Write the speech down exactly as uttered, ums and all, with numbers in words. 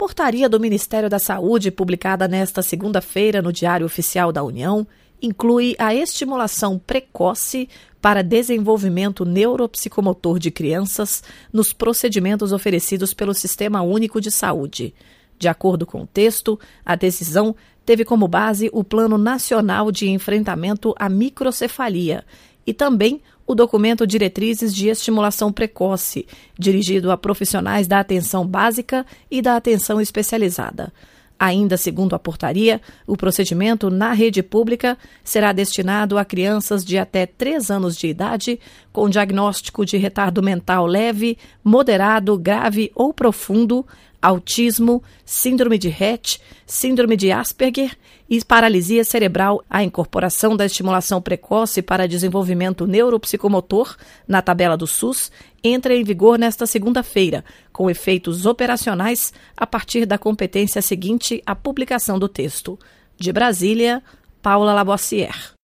portaria do Ministério da Saúde, publicada nesta segunda-feira no Diário Oficial da União, inclui a estimulação precoce para desenvolvimento neuropsicomotor de crianças nos procedimentos oferecidos pelo Sistema Único de Saúde. De acordo com o texto, a decisão teve como base o Plano Nacional de Enfrentamento à Microcefalia e também o documento Diretrizes de Estimulação Precoce, dirigido a profissionais da atenção básica e da atenção especializada. Ainda segundo a portaria, o procedimento na rede pública será destinado a crianças de até três anos de idade com diagnóstico de retardo mental leve, moderado, grave ou profundo, autismo, síndrome de Rett, síndrome de Asperger e paralisia cerebral. A incorporação da estimulação precoce para desenvolvimento neuropsicomotor na tabela do SUS entra em vigor nesta segunda-feira, com efeitos operacionais a partir da competência seguinte à publicação do texto. De Brasília, Paula Labossière.